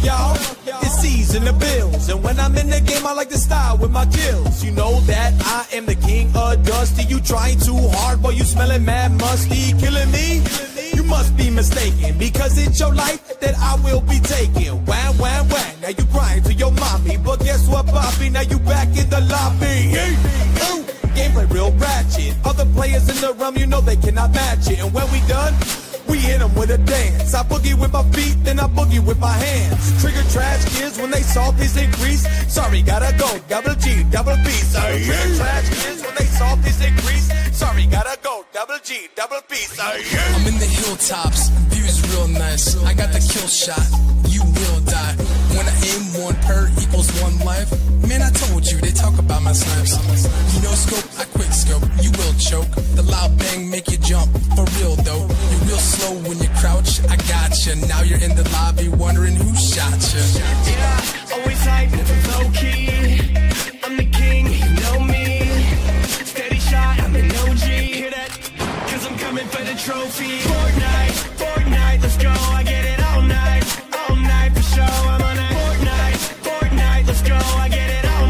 y'all? It's C's in the bills. And when I'm in the game, I like to style with my kills. You know that I am the king of Dusty. You trying too hard, boy, you smelling mad musty. Killing me? You must be mistaken, because it's your life that I will be taking. Wham, wham, wham. Now you crying to your mommy. But guess what, Bobby? Now you back in the lobby. Ooh, gameplay real ratchet. Other players in the realm, you know they cannot match it. And when we done, we hit them with a dance. I boogie with my feet, then I boogie with my hands. Trigger trash kids when they saw this increase. Sorry, gotta go, double G, double B. Sorry, trigger trash kids when they saw this increase. Sorry, gotta go, double G, double B. Sorry. I'm in the hilltops, views real nice. I got the kill shot, you will die. When I aim, 1 per equals 1 life. Man, I told you, they talk about my snipes. You know scope, I quick scope, you will choke. The loud bang make you jump, for real though. You're real slow when you crouch, I gotcha. Now you're in the lobby wondering who shot you. Yeah, always hype, never low key. I'm the king, you know me. Steady shot, I'm an OG. Hear that? Cause I'm coming for the trophy. Fortnite, Fortnite, let's go. I get it all night for sure. I'm on that Fortnite, let's go. I get it all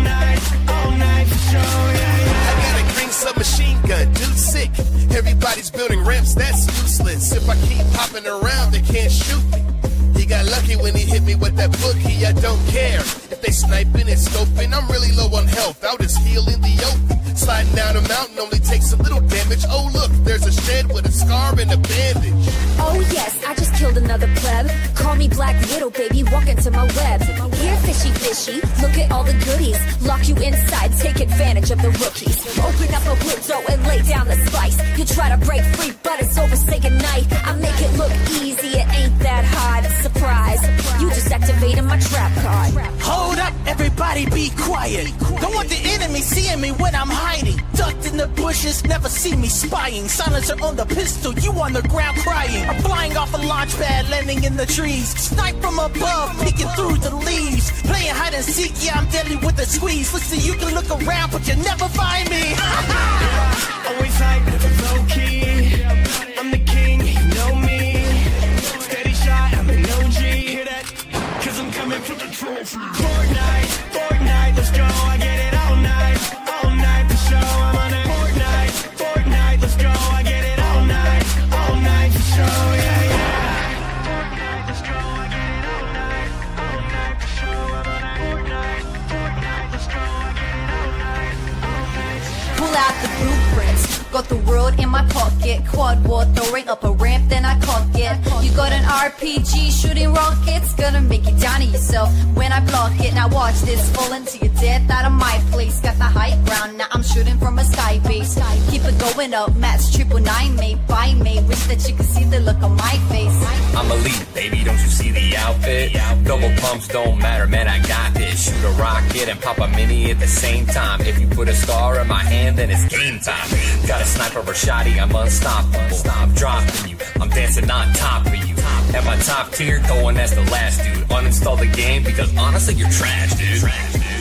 night for sure. Yeah. I got a green submachine gun, dude sick. Everybody's building ramps, that's useless. If I keep hopping around, they can't shoot me. He got lucky when he hit me with that bookie, I don't care. If they sniping and scoping, I'm really low on health. I'll just heal in the open. Sliding down a mountain only takes a little damage. Oh look, there's a shed with a scar and a bandage. Oh yes, I just killed another pleb. Call me Black Widow, baby, walk into my web. Here, fishy fishy, look at all the goodies. Lock you inside, take advantage of the rookies. Open up a window and lay down the spice. You try to break free, but it's over, say goodnight. I make it look easy, it ain't that hard. Surprise, you just activated my trap card. Hold up, everybody be quiet. Don't want the enemy seeing me when I'm hiding. Ducked in the bushes, never see me spying. Silencer on the pistol, you on the ground crying. I'm flying off a launch pad, landing in the trees. Snipe from above, peeking through the leaves. Playing hide and seek, yeah, I'm deadly with a squeeze. Listen, you can look around, but you never find me. Always hype, never low key. I'm the king, you know me. Steady shot, I'm an OG. Hear that? Cause I'm coming for the trophy. Fortnite, let's go. I get it all night for sure. I'm on that Fortnite, let's go. I get it all night for sure. Yeah, yeah. Fortnite, let's go. I get it all night for sure. I'm on that Fortnite, let's go. I get it all night for sure. Pull out the blueprints. Got the world in my pocket. Quad war throwing up a ramp, then I cock it. You got an RPG shooting rockets. Gonna make you down to yourself when I block it. Now watch this, fall into your death out of my place. Got the high ground, now I'm shooting from a sky base. Keep it going up, Matt's 999 made by me. Wish that you could see the look on my face. I'm elite, baby, don't you see the outfit? Double pumps don't matter, man, I got this. Shoot a rocket and pop a mini at the same time. If you put a star in my hand, then it's game time. Got a sniper or shotty, I'm unstoppable. I'm dropping you, I'm dancing on top of you. At my top tier, going as the last dude. Uninstall the game because honestly, you're trash, dude.